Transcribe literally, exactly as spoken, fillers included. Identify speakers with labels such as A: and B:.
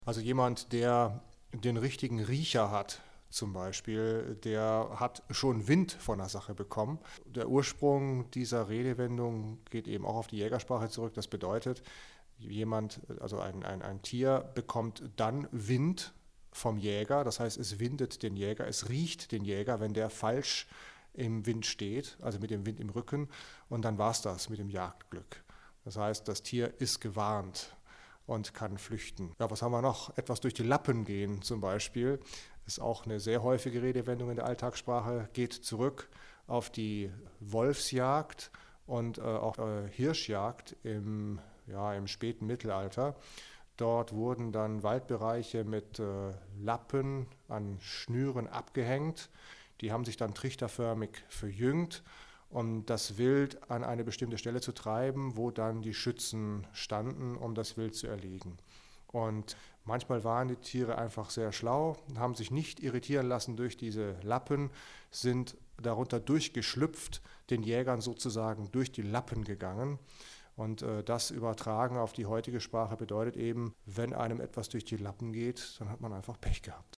A: Also jemand, der den richtigen Riecher hat, zum Beispiel, der hat schon Wind von der Sache bekommen. Der Ursprung dieser Redewendung geht eben auch auf die Jägersprache zurück. Das bedeutet, jemand, also ein, ein, ein Tier bekommt dann Wind vom Jäger. Das heißt, es windet den Jäger, es riecht den Jäger, wenn der falsch im Wind steht, also mit dem Wind im Rücken. Und dann war es das mit dem Jagdglück. Das heißt, das Tier ist gewarnt und kann flüchten. Ja, was haben wir noch? Etwas durch die Lappen gehen zum Beispiel. Ist auch eine sehr häufige Redewendung in der Alltagssprache. Geht zurück auf die Wolfsjagd und äh, auch äh, Hirschjagd im, ja, im späten Mittelalter. Dort wurden dann Waldbereiche mit äh, Lappen an Schnüren abgehängt. Die haben sich dann trichterförmig verjüngt, um das Wild an eine bestimmte Stelle zu treiben, wo dann die Schützen standen, um das Wild zu erlegen. Und manchmal waren die Tiere einfach sehr schlau, haben sich nicht irritieren lassen durch diese Lappen, sind darunter durchgeschlüpft, den Jägern sozusagen durch die Lappen gegangen. Und äh, das übertragen auf die heutige Sprache bedeutet eben, wenn einem etwas durch die Lappen geht, dann hat man einfach Pech gehabt.